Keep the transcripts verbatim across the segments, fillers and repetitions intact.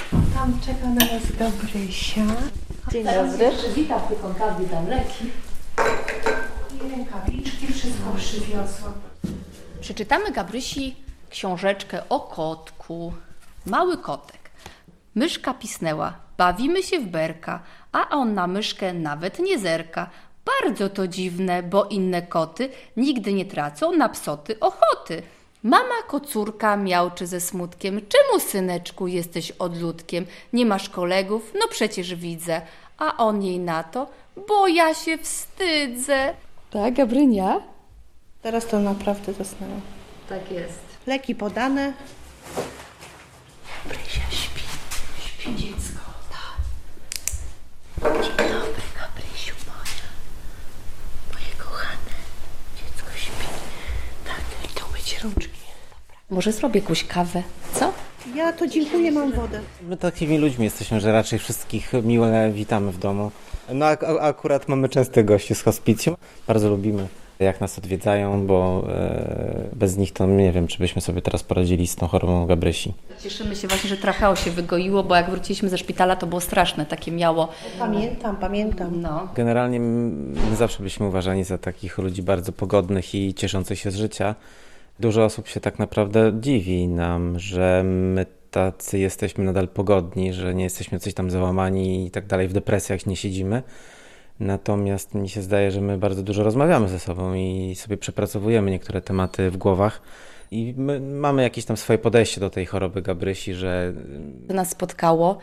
Tam czeka na nas Gabrysia. Dzień dobry. Witam w kątach, witam leki. I rękawiczki, wszystko przywiozłam. Przeczytamy Gabrysi książeczkę o kotku. Mały kotek. Myszka pisnęła, bawimy się w berka, a on na myszkę nawet nie zerka. Bardzo to dziwne, bo inne koty nigdy nie tracą na psoty ochoty. Mama kocurka miauczy ze smutkiem. Czemu, syneczku, jesteś odludkiem? Nie masz kolegów? No przecież widzę. A on jej na to, bo ja się wstydzę. Tak, Gabrynia? Teraz to naprawdę zasnęłam. Tak jest. Leki podane. Gabrysia śpi. Śpi dziecko. Tak. Dzień dobry, Gabrysiu moja. Moje kochane. Dziecko śpi. Tak, i to myć rączki. Dobra. Może zrobię jakąś kawę, co? Ja to dziękuję, mam wodę. My takimi ludźmi jesteśmy, że raczej wszystkich miłe witamy w domu. No a, a akurat mamy częstych gości z hospicjum. Bardzo lubimy, jak nas odwiedzają, bo e, bez nich to nie wiem, czy byśmy sobie teraz poradzili z tą chorobą Gabrysi. Cieszymy się właśnie, że tracheo się wygoiło, bo jak wróciliśmy ze szpitala, to było straszne, takie miało. Pamiętam, pamiętam. No. Generalnie my zawsze byliśmy uważani za takich ludzi bardzo pogodnych i cieszących się z życia. Dużo osób się tak naprawdę dziwi nam, że my tacy jesteśmy nadal pogodni, że nie jesteśmy coś tam załamani i tak dalej, w depresjach nie siedzimy. Natomiast mi się zdaje, że my bardzo dużo rozmawiamy ze sobą i sobie przepracowujemy niektóre tematy w głowach i my mamy jakieś tam swoje podejście do tej choroby Gabrysi, że To nas spotkało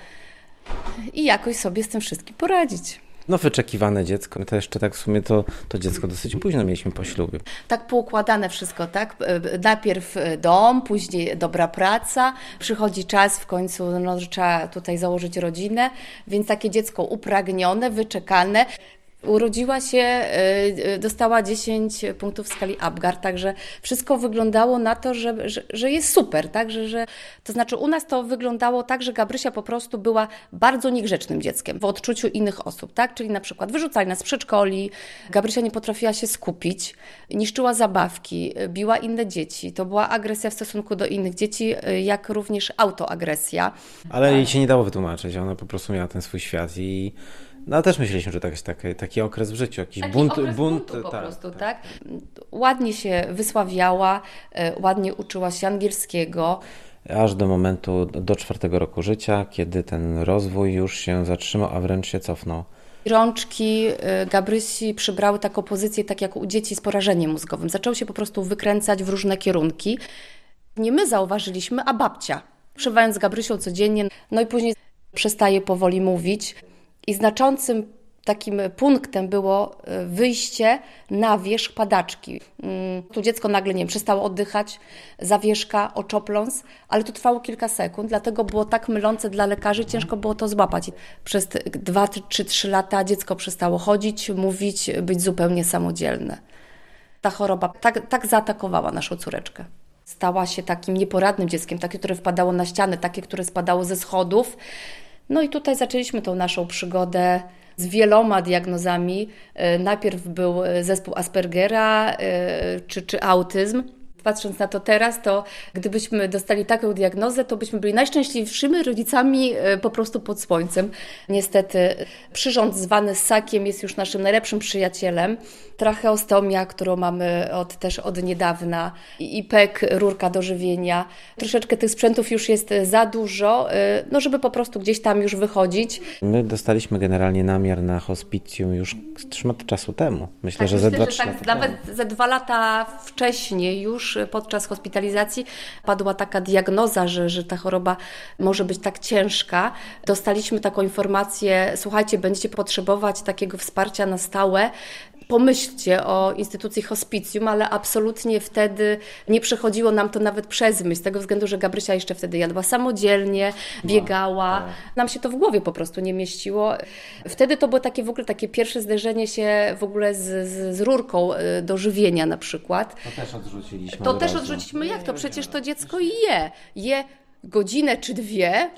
i jakoś sobie z tym wszystkim poradzić. no wyczekiwane dziecko. My to jeszcze tak w sumie to, to dziecko dosyć późno mieliśmy po ślubie. Tak poukładane wszystko, tak? Najpierw dom, później dobra praca, przychodzi czas w końcu, no, że trzeba tutaj założyć rodzinę, więc takie dziecko upragnione, wyczekane. Urodziła się, dostała dziesięć punktów w skali Apgar, także wszystko wyglądało na to, że, że, że jest super, tak? Że, że, to znaczy u nas to wyglądało tak, że Gabrysia po prostu była bardzo niegrzecznym dzieckiem w odczuciu innych osób, tak? Czyli na przykład wyrzucali nas z przedszkoli, Gabrysia nie potrafiła się skupić, niszczyła zabawki, biła inne dzieci. To była agresja w stosunku do innych dzieci, jak również autoagresja. Ale jej się nie dało wytłumaczyć, ona po prostu miała ten swój świat i no też myśleliśmy, że to jest taki, taki okres w życiu, jakiś Taki bunt, okres bunt buntu po tak, prostu, tak. tak? Ładnie się wysławiała, ładnie uczyła się angielskiego. Aż do momentu, do czwartego roku życia, kiedy ten rozwój już się zatrzymał, a wręcz się cofnął. Rączki Gabrysi przybrały taką pozycję, tak jak u dzieci z porażeniem mózgowym. Zaczęły się po prostu wykręcać w różne kierunki. Nie my zauważyliśmy, a babcia. Przybywając z Gabrysią codziennie, no i później przestaje powoli mówić. I znaczącym takim punktem było wyjście na wierzch padaczki. Tu dziecko nagle, nie wiem, przestało oddychać, zawieszka, oczopląs, ale to trwało kilka sekund, dlatego było tak mylące dla lekarzy, ciężko było to złapać. Przez dwa czy trzy lata dziecko przestało chodzić, mówić, być zupełnie samodzielne. Ta choroba tak, tak zaatakowała naszą córeczkę. Stała się takim nieporadnym dzieckiem, takie, które wpadało na ściany, takie, które spadało ze schodów. No i tutaj zaczęliśmy tą naszą przygodę z wieloma diagnozami. Najpierw był zespół Aspergera czy, czy autyzm. Patrząc na to teraz, to gdybyśmy dostali taką diagnozę, to byśmy byli najszczęśliwszymi rodzicami po prostu pod słońcem. Niestety przyrząd zwany ssakiem jest już naszym najlepszym przyjacielem. Tracheostomia, którą mamy od, też od niedawna, i pek, rurka do żywienia. Troszeczkę tych sprzętów już jest za dużo, no żeby po prostu gdzieś tam już wychodzić. My dostaliśmy generalnie namiar na hospicjum już szmat czasu temu. Myślę, Tak, że myślę, ze dwa, że trzy tak, lata nawet temu. ze dwa lata wcześniej już podczas hospitalizacji padła taka diagnoza, że, że ta choroba może być tak ciężka. Dostaliśmy taką informację, słuchajcie, będziecie potrzebować takiego wsparcia na stałe. Pomyślcie o instytucji hospicjum, ale absolutnie wtedy nie przechodziło nam to nawet przez myśl, z tego względu, że Gabrysia jeszcze wtedy jadła samodzielnie, biegała. Nam się to w głowie po prostu nie mieściło. Wtedy to było takie w ogóle takie pierwsze zderzenie się w ogóle z, z, z rurką do żywienia na przykład. To też odrzuciliśmy. To od też razu. odrzuciliśmy, jak to? Przecież to dziecko je. Je godzinę czy dwie,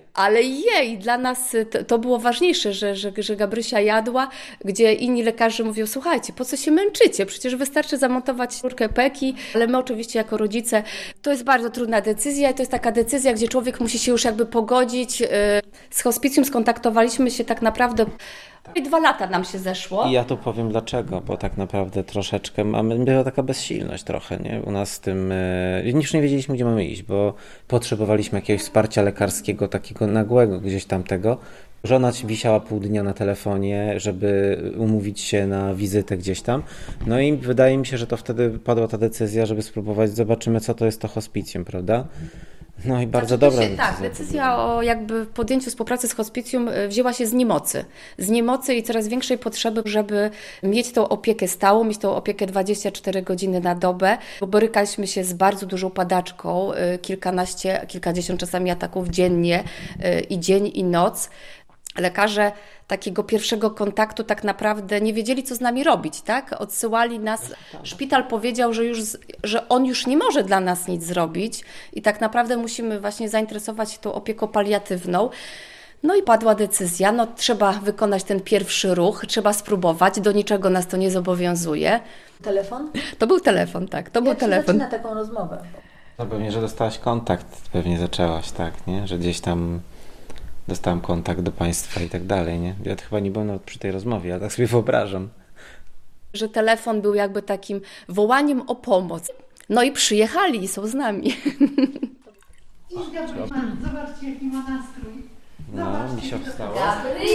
Ale jej, dla nas to, to było ważniejsze, że, że, że Gabrysia jadła, gdzie inni lekarze mówią, słuchajcie, po co się męczycie? Przecież wystarczy zamontować rurkę peki, ale my oczywiście jako rodzice, to jest bardzo trudna decyzja i to jest taka decyzja, gdzie człowiek musi się już jakby pogodzić. Z hospicjum skontaktowaliśmy się tak naprawdę i dwa lata nam się zeszło. I ja tu powiem dlaczego, bo tak naprawdę troszeczkę mamy, była taka bezsilność trochę, nie? U nas z tym, e, już nie wiedzieliśmy, gdzie mamy iść, bo potrzebowaliśmy jakiegoś wsparcia lekarskiego, takiego nagłego gdzieś tam tego. Żona wisiała pół dnia na telefonie, żeby umówić się na wizytę gdzieś tam. No i wydaje mi się, że to wtedy padła ta decyzja, żeby spróbować, zobaczymy, co to jest to hospicjum, prawda? No i bardzo Znaczy, dobra się, decyzja. Tak, decyzja o jakby podjęciu współpracy z hospicjum wzięła się z niemocy. Z niemocy i coraz większej potrzeby, żeby mieć tą opiekę stałą, mieć tą opiekę dwadzieścia cztery godziny na dobę, bo borykaliśmy się z bardzo dużą padaczką, kilkanaście, kilkadziesiąt czasami ataków dziennie i dzień i noc. Lekarze takiego pierwszego kontaktu tak naprawdę nie wiedzieli, co z nami robić, tak? Odsyłali nas, szpital powiedział, że, już, że on już nie może dla nas nic zrobić i tak naprawdę musimy właśnie zainteresować się tą opieką paliatywną. No i padła decyzja, no trzeba wykonać ten pierwszy ruch, trzeba spróbować, do niczego nas to nie zobowiązuje. Telefon? To był telefon, tak, to był Jak się telefon. zaczyna taką rozmowę? No pewnie, że dostałaś kontakt, pewnie zaczęłaś, tak, nie? Że gdzieś tam dostałem kontakt do państwa i tak dalej, nie? Ja chyba nie byłem nawet przy tej rozmowie, ale tak sobie wyobrażam. Że telefon był jakby takim wołaniem o pomoc. No i przyjechali i są z nami. Dzień dobry, zobaczcie jaki ma nastrój. No, mi się wstała.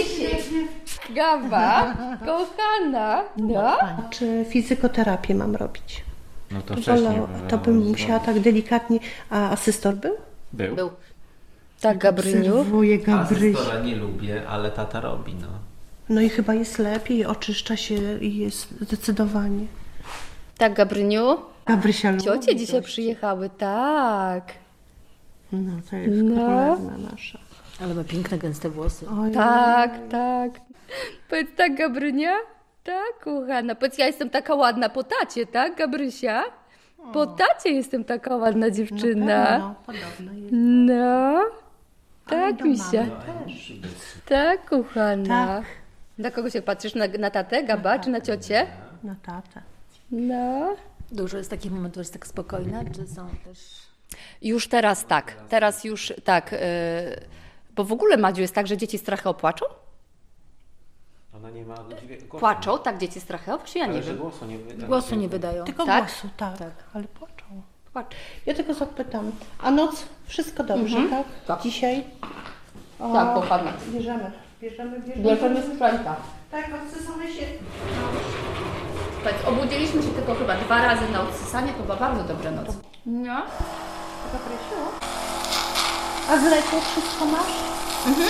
Gawa, kochana, no. Czy fizykoterapię mam robić? No to wcześniej. Wolę, to bym musiała tak delikatnie. A asystor był? Był. Był. Tak, Gabryniu. Obserwuję Gabryś. Asystora nie lubię, ale tata robi, no. No i chyba jest lepiej, oczyszcza się i jest zdecydowanie. Tak, Gabryniu. Gabrysia lubi. Ciocie dzisiaj przyjechały, tak. No to jest No. królewna nasza. Ale ma piękne, gęste włosy. Oj, Tak, tak. Powiedz tak, Gabrynia? Tak, kochana. Powiedz, ja jestem taka ładna po tacie, tak, Gabrysia? Po tacie jestem taka ładna dziewczyna. No, podobno jest. No, Ale tak, do misia. mamy też. Tak, kochana. Tak. Na kogo się patrzysz? Na, na tatę, Gaba, czy na ciocię? Na tatę. No. Dużo jest takich momentów, że jest tak spokojna, czy są też... Już teraz tak. Teraz już tak. Yy, bo w ogóle, Madziu, jest tak, że dzieci strachę opłaczą? Ona nie ma głosu. Płaczą, tak, dzieci strachę? Właśnie ja nie Ale że wiem. głosu nie wyda. Głosu nie wydają. Tylko Tak? głosu, tak. Tak. Ale płaczą. Płaczą. Ja tylko zapytam, a noc wszystko dobrze, Mhm. tak? Tak. Dzisiaj? O, Tak, kochana. Bierzemy, bierzemy, bierzemy. Bierzemy sprzęta. Tak, odsysamy się. Powiedz, obudziliśmy się tylko chyba dwa razy na odsysanie, to była bardzo dobra noc. No. Gabrysiu? A z leku wszystko masz? Mhm.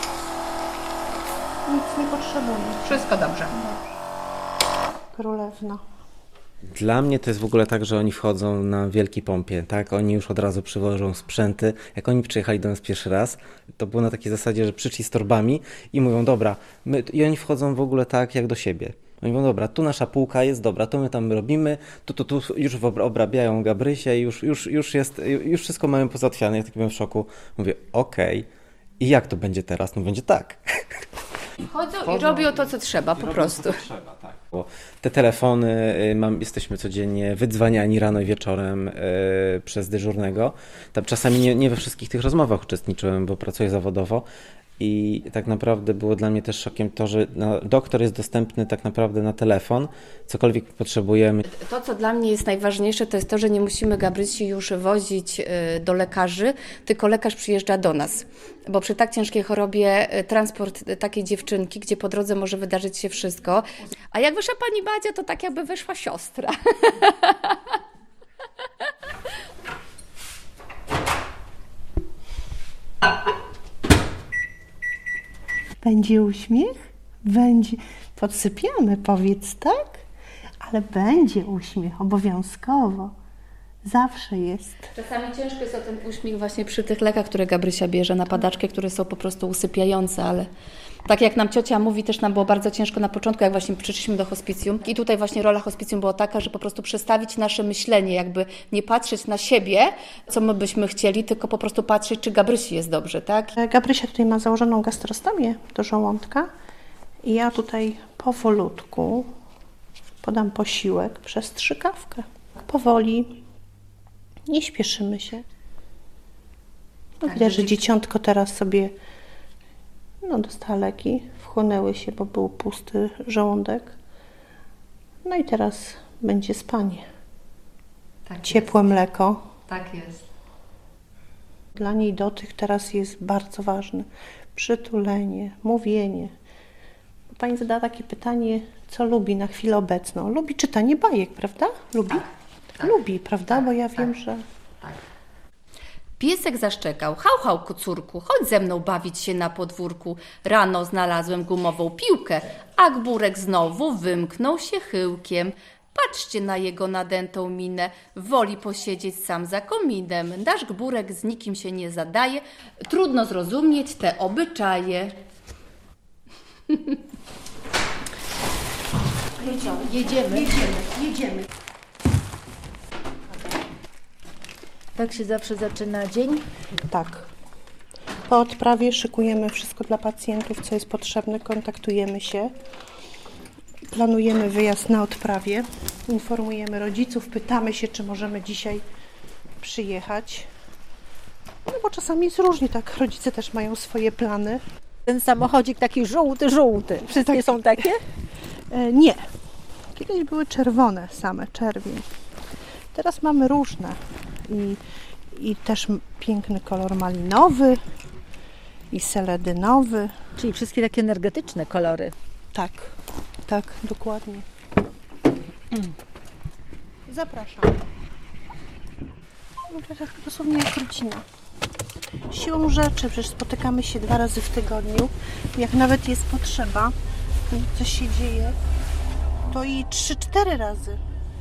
Nic nie potrzebuję. Wszystko dobrze. Królewna. Dla mnie to jest w ogóle tak, że oni wchodzą na wielkiej pompie, tak? Oni już od razu przywożą sprzęty. Jak oni przyjechali do nas pierwszy raz, to było na takiej zasadzie, że przyszli z torbami i mówią, dobra, my... i oni wchodzą w ogóle tak jak do siebie. Oni mówią, dobra, tu nasza półka jest, dobra, to my tam robimy, tu, tu, tu już obrabiają Gabrysię, już, już, już jest, już wszystko mamy pozałatwiane. Ja tak byłem w szoku. Mówię, okej, okay. I jak to będzie teraz? No będzie tak. Chodzą i robią to, co trzeba, po prostu. Trzeba, tak. Bo te telefony, y, mam, jesteśmy codziennie wydzwaniani rano i wieczorem y, przez dyżurnego. Tam czasami nie, nie we wszystkich tych rozmowach uczestniczyłem, bo pracuję zawodowo. I tak naprawdę było dla mnie też szokiem to, że na, doktor jest dostępny tak naprawdę na telefon, cokolwiek potrzebujemy. To, co dla mnie jest najważniejsze, to jest to, że nie musimy Gabrysi już wozić do lekarzy, tylko lekarz przyjeżdża do nas. Bo przy tak ciężkiej chorobie transport takiej dziewczynki, gdzie po drodze może wydarzyć się wszystko. A jak wyszła pani Madzia, to tak jakby wyszła siostra. Będzie uśmiech? Będzie. Podsypiamy, powiedz, tak? Ale będzie uśmiech, obowiązkowo. Zawsze jest. Czasami ciężko jest o ten uśmiech właśnie przy tych lekach, które Gabrysia bierze na padaczkę, które są po prostu usypiające, ale Tak jak nam ciocia mówi, też nam było bardzo ciężko na początku, jak właśnie przyszliśmy do hospicjum. I tutaj właśnie rola hospicjum była taka, że po prostu przestawić nasze myślenie, jakby nie patrzeć na siebie, co my byśmy chcieli, tylko po prostu patrzeć, czy Gabrysi jest dobrze, tak? Gabrysia tutaj ma założoną gastrostomię do żołądka i ja tutaj powolutku podam posiłek przez strzykawkę. Powoli, nie śpieszymy się. No, widać, że dzieciątko teraz sobie no, dostała leki, wchłonęły się, bo był pusty żołądek. No i teraz będzie spanie. Tak Ciepłe jest. mleko. Tak jest. Dla niej dotyk teraz jest bardzo ważny. Przytulenie, mówienie. Pani zadała takie pytanie, co lubi na chwilę obecną. Lubi czytanie bajek, prawda? Lubi? Tak, tak, Lubi, prawda? tak, Bo ja tak. wiem, że... Piesek zaszczekał, hał, hał, kocurku, chodź ze mną bawić się na podwórku. Rano znalazłem gumową piłkę, a Gburek znowu wymknął się chyłkiem. Patrzcie na jego nadętą minę, woli posiedzieć sam za kominem. Nasz Gburek z nikim się nie zadaje, trudno zrozumieć te obyczaje. Jedziemy, jedziemy, jedziemy. Tak się zawsze zaczyna dzień. Tak. Po odprawie szykujemy wszystko dla pacjentów, co jest potrzebne, kontaktujemy się, planujemy wyjazd na odprawie, informujemy rodziców, pytamy się, czy możemy dzisiaj przyjechać. No bo czasami jest różnie, tak, rodzice też mają swoje plany. Ten samochodzik taki żółty, żółty. Wszystkie są takie? E, nie. Kiedyś były czerwone same, czerwień. Teraz mamy różne i, i też m- piękny kolor malinowy i seledynowy. Czyli wszystkie takie energetyczne kolory. Tak, tak, dokładnie. Zapraszam. No to tak dosłownie jak rodzina. Siłą rzeczy, przecież spotykamy się dwa razy w tygodniu. Jak nawet jest potrzeba, coś się dzieje, to i trzy, cztery razy.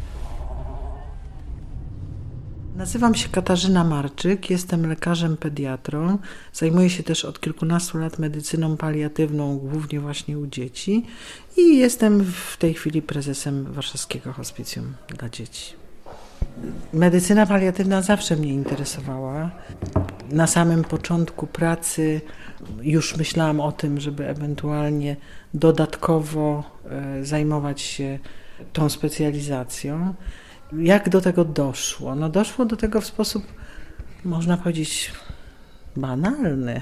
Nazywam się Katarzyna Marczyk, jestem lekarzem pediatrą. Zajmuję się też od kilkunastu lat medycyną paliatywną, głównie właśnie u dzieci. I jestem w tej chwili prezesem Warszawskiego Hospicjum dla Dzieci. Medycyna paliatywna zawsze mnie interesowała. Na samym początku pracy już myślałam o tym, żeby ewentualnie dodatkowo zajmować się tą specjalizacją. Jak do tego doszło? No doszło do tego w sposób, można powiedzieć, banalny.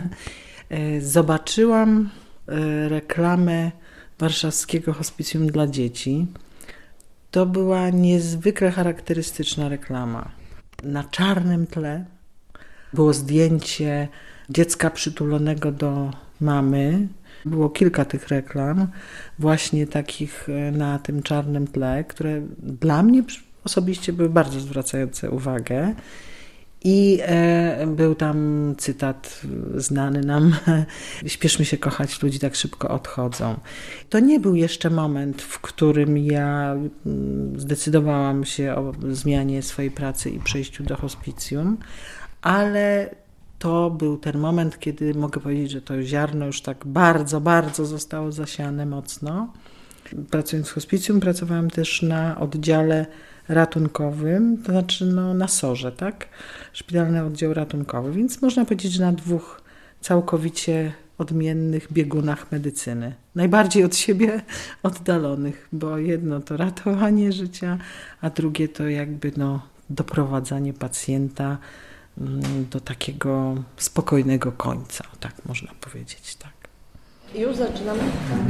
Zobaczyłam reklamę Warszawskiego Hospicjum dla Dzieci. To była niezwykle charakterystyczna reklama. Na czarnym tle było zdjęcie dziecka przytulonego do mamy. Było kilka tych reklam, właśnie takich na tym czarnym tle, które dla mnie osobiście były bardzo zwracające uwagę. I e, był tam cytat znany nam: śpieszmy się kochać, ludzi tak szybko odchodzą. To nie był jeszcze moment, w którym ja zdecydowałam się o zmianie swojej pracy i przejściu do hospicjum, ale to był ten moment, kiedy mogę powiedzieć, że to ziarno już tak bardzo, bardzo zostało zasiane mocno. Pracując w hospicjum, pracowałam też na oddziale ratunkowym, to znaczy no, na sorze, tak? Szpitalny oddział ratunkowy, więc można powiedzieć, że na dwóch całkowicie odmiennych biegunach medycyny. Najbardziej od siebie oddalonych, bo jedno to ratowanie życia, a drugie to jakby no, doprowadzanie pacjenta do takiego spokojnego końca, tak można powiedzieć, tak. Już zaczynamy.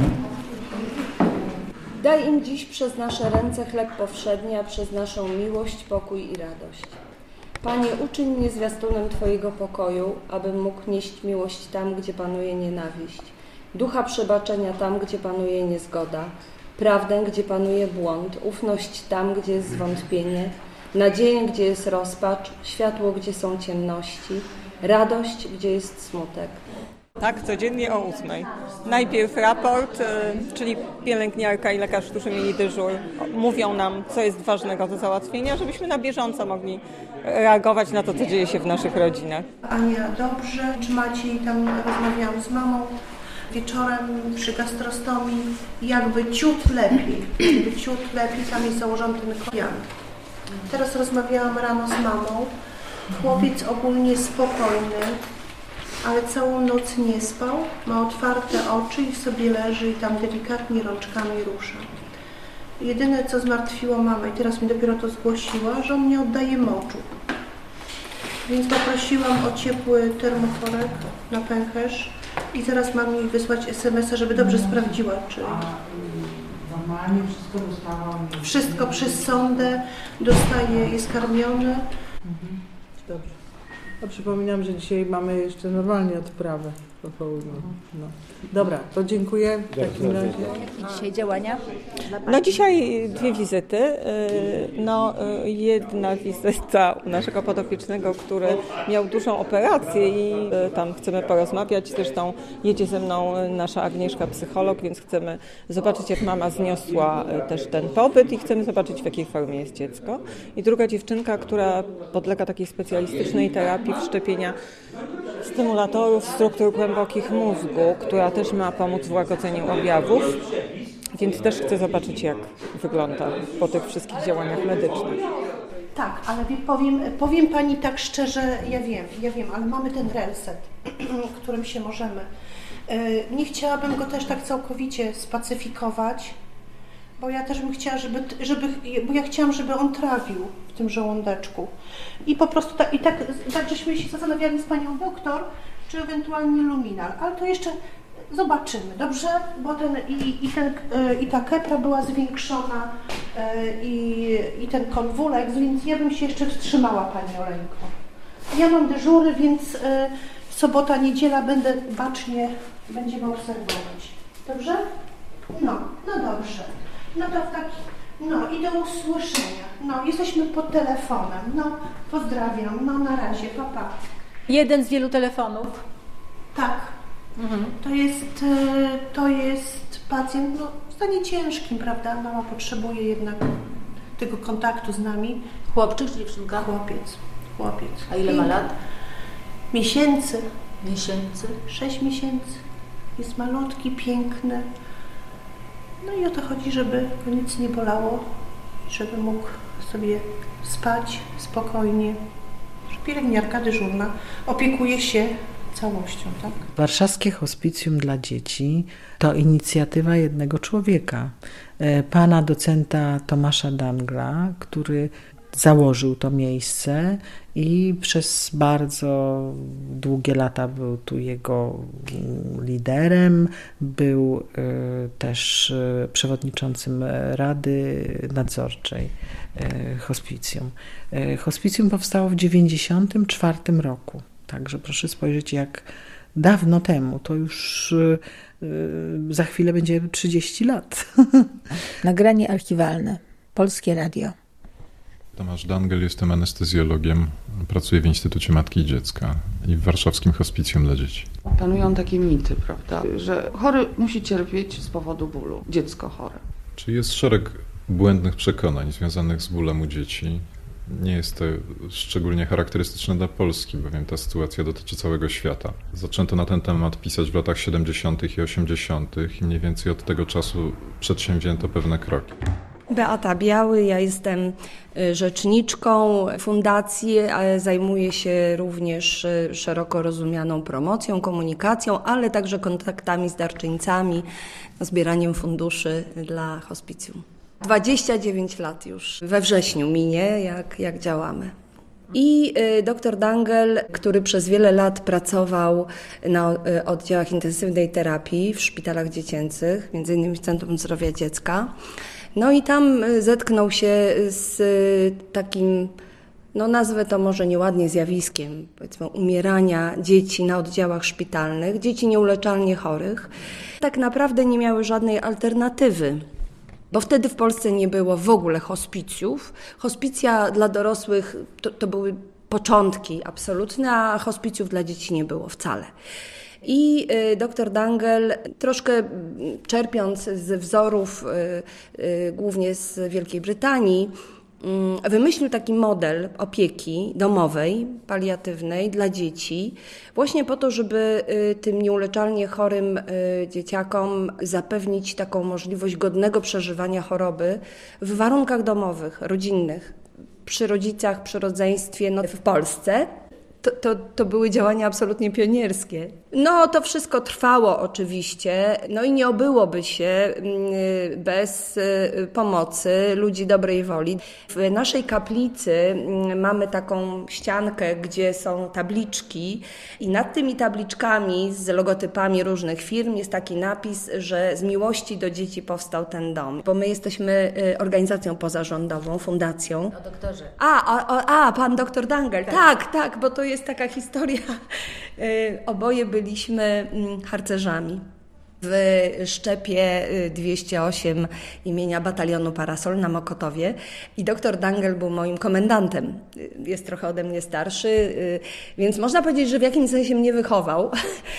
Daj im dziś przez nasze ręce chleb powszedni, a przez naszą miłość, pokój i radość. Panie, uczyń mnie zwiastunem Twojego pokoju, abym mógł nieść miłość tam, gdzie panuje nienawiść, ducha przebaczenia tam, gdzie panuje niezgoda, prawdę, gdzie panuje błąd, ufność tam, gdzie jest zwątpienie, nadzieję, gdzie jest rozpacz, światło, gdzie są ciemności, radość, gdzie jest smutek. Tak, codziennie o ósmej. Najpierw raport, czyli pielęgniarka i lekarz, którzy mieli dyżur, mówią nam, co jest ważnego do załatwienia, żebyśmy na bieżąco mogli reagować na to, co dzieje się w naszych rodzinach. Ania, dobrze, czy Maciej, tam rozmawiałam z mamą, Wieczorem przy gastrostomii jakby ciut lepiej, jakby ciut lepiej, tam jest założony ten koriander. Teraz rozmawiałam rano z mamą. Chłopiec ogólnie spokojny, ale całą noc nie spał, ma otwarte oczy i sobie leży i tam delikatnie rączkami rusza. Jedyne, co zmartwiło mamę, i teraz mi dopiero to zgłosiła, że on nie oddaje moczu. Więc poprosiłam o ciepły termoforek na pęcherz i zaraz mam jej wysłać es em es a, żeby dobrze sprawdziła, czy... Normalnie wszystko dostała? Wszystko przez sondę dostaje, jest karmiony. Dobrze. A przypominam, że dzisiaj mamy jeszcze normalnie odprawę po południu. No. Dobra, to dziękuję w takim razie. Dzisiaj działania? No dzisiaj dwie wizyty. No jedna wizyta u naszego podopiecznego, który miał dużą operację i tam chcemy porozmawiać. Zresztą jedzie ze mną nasza Agnieszka, psycholog, więc chcemy zobaczyć, jak mama zniosła też ten pobyt i chcemy zobaczyć, w jakiej formie jest dziecko. I druga dziewczynka, która podlega takiej specjalistycznej terapii wszczepienia stymulatorów struktur głębokich mózgu, która też ma pomóc w łagodzeniu objawów, więc też chcę zobaczyć, jak wygląda po tych wszystkich działaniach medycznych. Tak, ale powiem, powiem Pani tak szczerze, ja wiem, ja wiem, ale mamy ten relset, którym się możemy. Nie chciałabym go też tak całkowicie spacyfikować, bo ja też bym chciała, żeby, żeby, bo ja chciałam, żeby on trawił w tym żołądeczku. I po prostu tak, i tak, tak żeśmy się zastanawiali z Panią doktor, czy ewentualnie luminal, ale to jeszcze zobaczymy, dobrze? Bo ten, i, i, ten, i ta kepra była zwiększona i, i ten konwuleks, więc ja bym się jeszcze wstrzymała, Pani Oleńko. Ja mam dyżury, więc sobota, niedziela będę bacznie, będziemy obserwować. Dobrze? No, no dobrze. No to w taki, no i do usłyszenia. No, jesteśmy pod telefonem. No, pozdrawiam. No, na razie, pa, pa. Jeden z wielu telefonów. Tak. Mhm. To jest, to jest pacjent, no, w stanie ciężkim, prawda? Mama potrzebuje jednak tego kontaktu z nami. Chłopczyk czy dziewczynka? Chłopiec. Chłopiec. A ile ma lat? Miesięcy. Miesięcy. Sześć miesięcy. Jest malutki, piękny. No i o to chodzi, żeby go nic nie bolało, żeby mógł sobie spać spokojnie. Pielęgniarka dyżurna opiekuje się całością, tak? Warszawskie Hospicjum dla Dzieci to inicjatywa jednego człowieka, pana docenta Tomasza Dangla, który założył to miejsce i przez bardzo długie lata był tu jego liderem, był też przewodniczącym Rady Nadzorczej Hospicjum. Hospicjum powstało w dziewięćdziesiątym czwartym roku, także proszę spojrzeć, jak dawno temu, to już za chwilę będzie trzydzieści lat. Nagranie archiwalne, Polskie Radio. Tomasz Dangel, jestem anestezjologiem, pracuję w Instytucie Matki i Dziecka i w Warszawskim Hospicjum dla Dzieci. Panują takie mity, prawda, że chory musi cierpieć z powodu bólu, dziecko chore. Czy jest szereg błędnych przekonań związanych z bólem u dzieci. Nie jest to szczególnie charakterystyczne dla Polski, bowiem ta sytuacja dotyczy całego świata. Zaczęto na ten temat pisać w latach siedemdziesiątych i osiemdziesiątych i mniej więcej od tego czasu przedsięwzięto pewne kroki. Beata Biały, ja jestem rzeczniczką fundacji, ale zajmuję się również szeroko rozumianą promocją, komunikacją, ale także kontaktami z darczyńcami, zbieraniem funduszy dla hospicjum. dwadzieścia dziewięć lat już we wrześniu minie, jak, jak działamy. I dr Dangel, który przez wiele lat pracował na oddziałach intensywnej terapii w szpitalach dziecięcych, między innymi w Centrum Zdrowia Dziecka, no i tam zetknął się z takim, no nazwę to może nieładnie, zjawiskiem, powiedzmy, umierania dzieci na oddziałach szpitalnych, dzieci nieuleczalnie chorych. Tak naprawdę nie miały żadnej alternatywy, bo wtedy w Polsce nie było w ogóle hospicjów. Hospicja dla dorosłych to, to były początki absolutne, a hospicjów dla dzieci nie było wcale. I dr Dangel, troszkę czerpiąc z wzorów głównie z Wielkiej Brytanii, wymyślił taki model opieki domowej, paliatywnej dla dzieci, właśnie po to, żeby tym nieuleczalnie chorym dzieciakom zapewnić taką możliwość godnego przeżywania choroby w warunkach domowych, rodzinnych, przy rodzicach, przy rodzeństwie, no, w Polsce. To, to, to były działania absolutnie pionierskie. No to wszystko trwało oczywiście, no i nie obyłoby się bez pomocy ludzi dobrej woli. W naszej kaplicy mamy taką ściankę, gdzie są tabliczki i nad tymi tabliczkami z logotypami różnych firm jest taki napis, że z miłości do dzieci powstał ten dom. Bo my jesteśmy organizacją pozarządową, fundacją. O doktorze. A, a, a pan doktor Dangel, tak, tak, tak, bo to jest taka historia. Oboje byliśmy harcerzami w szczepie dwieście osiem imienia Batalionu Parasol na Mokotowie i doktor Dangel był moim komendantem. Jest trochę ode mnie starszy, więc można powiedzieć, że w jakimś sensie mnie wychował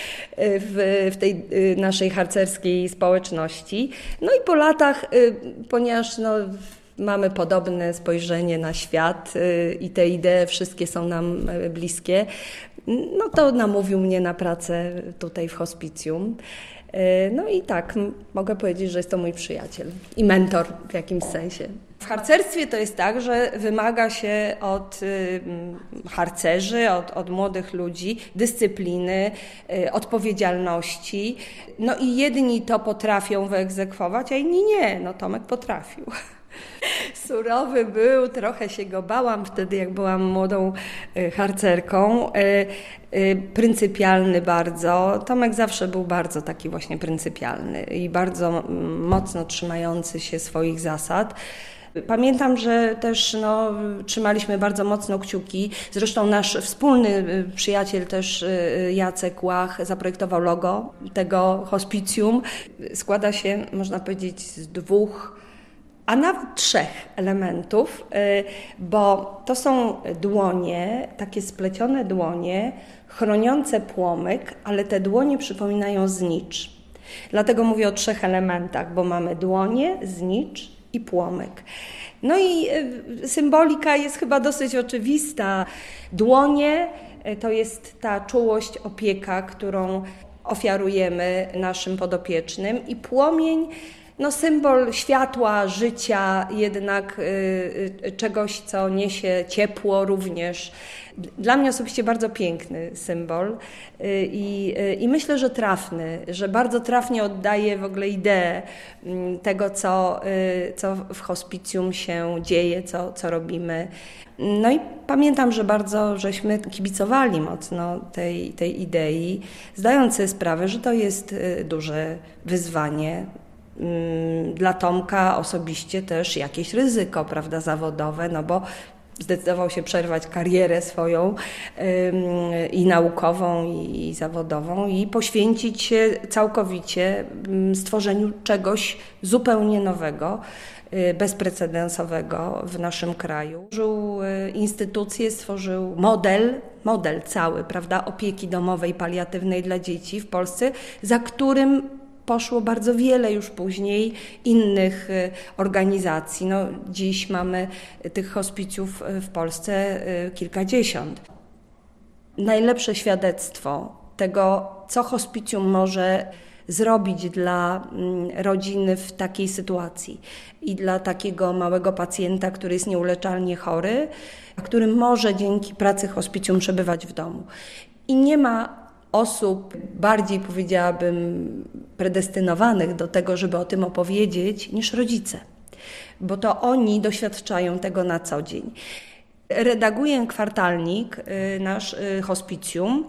w, w tej naszej harcerskiej społeczności. No i po latach, ponieważ no, mamy podobne spojrzenie na świat i te idee wszystkie są nam bliskie, no to namówił mnie na pracę tutaj w hospicjum. No i tak, mogę powiedzieć, że jest to mój przyjaciel i mentor w jakimś sensie. W harcerstwie to jest tak, że wymaga się od harcerzy, od, od młodych ludzi dyscypliny, odpowiedzialności. No i jedni to potrafią wyegzekwować, a inni nie. No Tomek potrafił. Surowy był, trochę się go bałam wtedy, jak byłam młodą harcerką. Pryncypialny bardzo. Tomek zawsze był bardzo taki właśnie pryncypialny i bardzo mocno trzymający się swoich zasad. Pamiętam, że też no, trzymaliśmy bardzo mocno kciuki. Zresztą nasz wspólny przyjaciel też Jacek Łach zaprojektował logo tego hospicjum. Składa się, można powiedzieć, z dwóch a nawet trzech elementów, bo to są dłonie, takie splecione dłonie, chroniące płomyk, ale te dłonie przypominają znicz. Dlatego mówię o trzech elementach, bo mamy dłonie, znicz i płomyk. No i symbolika jest chyba dosyć oczywista. Dłonie to jest ta czułość, opieka, którą ofiarujemy naszym podopiecznym i płomień, no symbol światła, życia, jednak y, czegoś, co niesie ciepło również. Dla mnie osobiście bardzo piękny symbol y, y, i myślę, że trafny, że bardzo trafnie oddaje w ogóle ideę y, tego, co, y, co w hospicjum się dzieje, co, co robimy. No i pamiętam, że bardzo żeśmy kibicowali mocno tej, tej idei, zdając sobie sprawę, że to jest y, duże wyzwanie. Dla Tomka osobiście też jakieś ryzyko, prawda, zawodowe, no bo zdecydował się przerwać karierę swoją i naukową, i zawodową i poświęcić się całkowicie stworzeniu czegoś zupełnie nowego, bezprecedensowego w naszym kraju. Stworzył instytucję, stworzył model, model cały, prawda, opieki domowej, paliatywnej dla dzieci w Polsce, za którym poszło bardzo wiele już później innych organizacji. No, dziś mamy tych hospicjów w Polsce kilkadziesiąt. Najlepsze świadectwo tego, co hospicjum może zrobić dla rodziny w takiej sytuacji i dla takiego małego pacjenta, który jest nieuleczalnie chory, a który może dzięki pracy hospicjum przebywać w domu. I nie ma osób bardziej, powiedziałabym, predestynowanych do tego, żeby o tym opowiedzieć, niż rodzice, bo to oni doświadczają tego na co dzień. Redaguję kwartalnik, nasz hospicjum,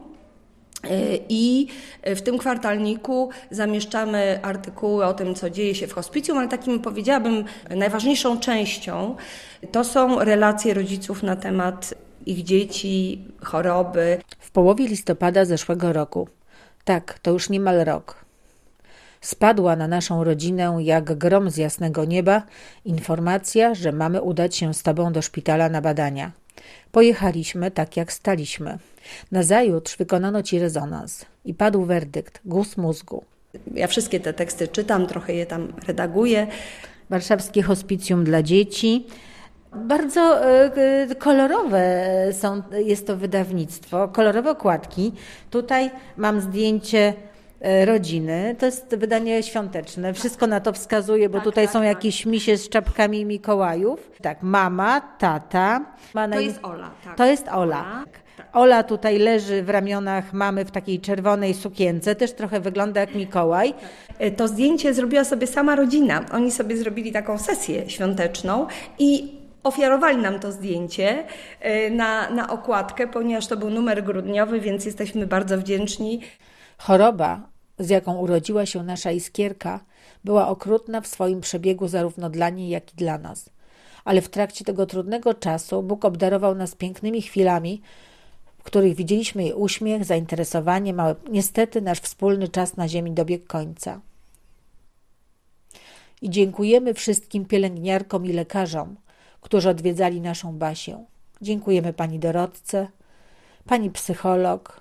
i w tym kwartalniku zamieszczamy artykuły o tym, co dzieje się w hospicjum, ale takim, powiedziałabym, najważniejszą częścią to są relacje rodziców na temat ich dzieci, choroby. W połowie listopada zeszłego roku, tak, to już niemal rok, spadła na naszą rodzinę jak grom z jasnego nieba informacja, że mamy udać się z tobą do szpitala na badania. Pojechaliśmy tak jak staliśmy. Nazajutrz wykonano ci rezonans i padł werdykt, guz mózgu. Ja wszystkie te teksty czytam, trochę je tam redaguję. Warszawskie Hospicjum dla Dzieci. Bardzo y, kolorowe są, jest to wydawnictwo, kolorowe okładki. Tutaj mam zdjęcie y, rodziny, to jest wydanie świąteczne. Wszystko na to wskazuje, bo tak, tutaj tak, są tak. jakieś misie z czapkami Mikołajów. Tak, mama, tata. Ma To naj- jest Ola, tak. To jest Ola. Ola tutaj leży w ramionach mamy w takiej czerwonej sukience, też trochę wygląda jak Mikołaj. To zdjęcie zrobiła sobie sama rodzina. Oni sobie zrobili taką sesję świąteczną i ofiarowali nam to zdjęcie na, na okładkę, ponieważ to był numer grudniowy, więc jesteśmy bardzo wdzięczni. Choroba, z jaką urodziła się nasza Iskierka, była okrutna w swoim przebiegu zarówno dla niej, jak i dla nas. Ale w trakcie tego trudnego czasu Bóg obdarował nas pięknymi chwilami, w których widzieliśmy jej uśmiech, zainteresowanie, małe. Niestety nasz wspólny czas na ziemi dobiegł końca. I dziękujemy wszystkim pielęgniarkom i lekarzom, którzy odwiedzali naszą Basię. Dziękujemy pani Dorotce, pani psycholog,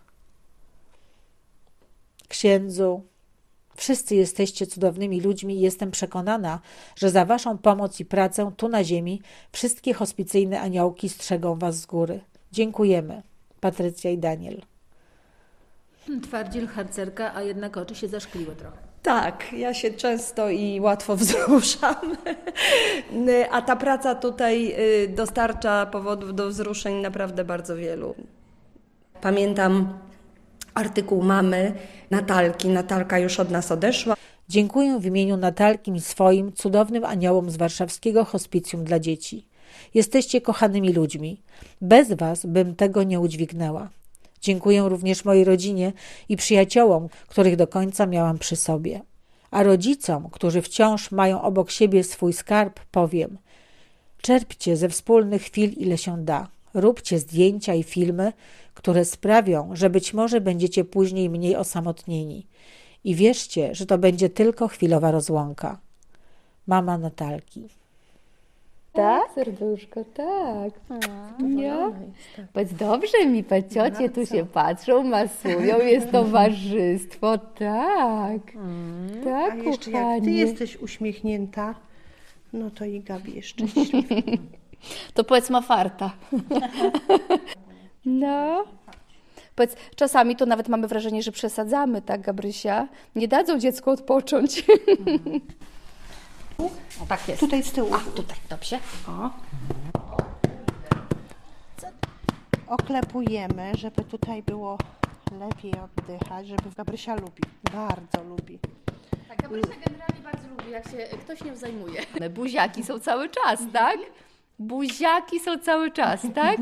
księdzu. Wszyscy jesteście cudownymi ludźmi i jestem przekonana, że za waszą pomoc i pracę tu na ziemi wszystkie hospicyjne aniołki strzegą was z góry. Dziękujemy. Patrycja i Daniel. Twardziel, harcerka, a jednak oczy się zaszkliły trochę. Tak, ja się często i łatwo wzruszam, a ta praca tutaj dostarcza powodów do wzruszeń naprawdę bardzo wielu. Pamiętam artykuł mamy Natalki, Natalka już od nas odeszła. Dziękuję w imieniu Natalki i swoim cudownym aniołom z warszawskiego hospicjum dla dzieci. Jesteście kochanymi ludźmi. Bez was bym tego nie udźwignęła. Dziękuję również mojej rodzinie i przyjaciołom, których do końca miałam przy sobie. A rodzicom, którzy wciąż mają obok siebie swój skarb, powiem: czerpcie ze wspólnych chwil, ile się da. Róbcie zdjęcia i filmy, które sprawią, że być może będziecie później mniej osamotnieni. I wierzcie, że to będzie tylko chwilowa rozłąka. Mama Natalki. Tak? Serduszko, tak. Ja. Powiedz, dobrze mi, peciocie tu się patrzą, masują, jest towarzystwo, tak. Tak, A jeszcze jak kochanie. ty jesteś uśmiechnięta, no to i Gabi jest szczęśliwa. To powiedz, ma farta. No. Powiedz, czasami to nawet mamy wrażenie, że przesadzamy, tak, Gabrysia? Nie dadzą dziecku odpocząć. O, tak jest. Tutaj z tyłu. A, tutaj, dobrze. O. Oklepujemy, żeby tutaj było lepiej oddychać, żeby Gabrysia lubi, bardzo lubi. Tak, Gabrysia generalnie bardzo lubi, jak się ktoś nią zajmuje. Buziaki są cały czas, tak? Buziaki są cały czas, tak?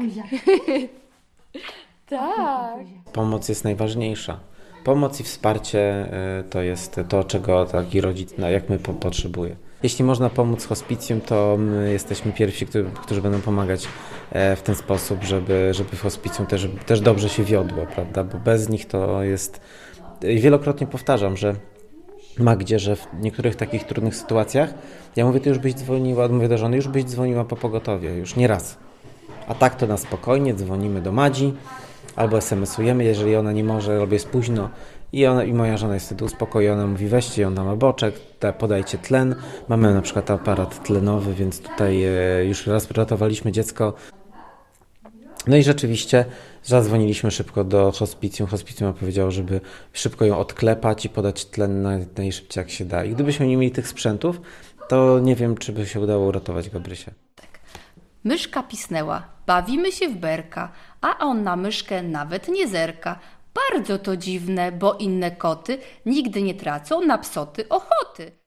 Tak. Pomoc jest najważniejsza. Pomoc i wsparcie y, to jest to, czego taki rodzic, no, jak my po, potrzebuje. Jeśli można pomóc hospicjum, to my jesteśmy pierwsi, którzy, którzy będą pomagać e, w ten sposób, żeby, żeby w hospicjum też, też dobrze się wiodło, prawda? Bo bez nich to jest... Wielokrotnie powtarzam, że Magdzie, że w niektórych takich trudnych sytuacjach, ja mówię, ty już byś dzwoniła, mówię do żony, już byś dzwoniła po pogotowie, już nie raz. A tak to na spokojnie dzwonimy do Madzi, albo es em esujemy, jeżeli ona nie może, albo jest późno i, ona, i moja żona jest wtedy uspokojona, mówi weźcie ją na boczek, podajcie tlen. Mamy na przykład aparat tlenowy, więc tutaj e, już raz ratowaliśmy dziecko. No i rzeczywiście zadzwoniliśmy szybko do hospicjum. Hospicjum powiedziało, żeby szybko ją odklepać i podać tlen najszybciej jak się da. I gdybyśmy nie mieli tych sprzętów, to nie wiem, czy by się udało uratować Gabrysię. Myszka pisnęła, bawimy się w berka, a on na myszkę nawet nie zerka. Bardzo to dziwne, bo inne koty nigdy nie tracą na psoty ochoty.